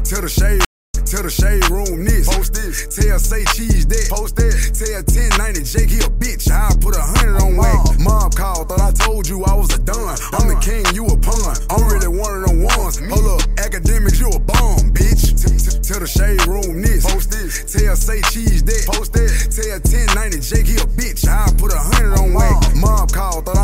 Tell the shade room this. Post this. Tell say cheese that. Post that. Tell 1090 Jake he a bitch. I put 100 on wax. Mom called, thought I told you I was a done. I'm the king, you a pawn. I'm really one of them ones. Hold up, academics, you a bomb, bitch. Tell the shade room this. Post this. Tell say cheese that. Post that. Tell 1090 Jake he a bitch. I put 100 on wax. Mom called, thought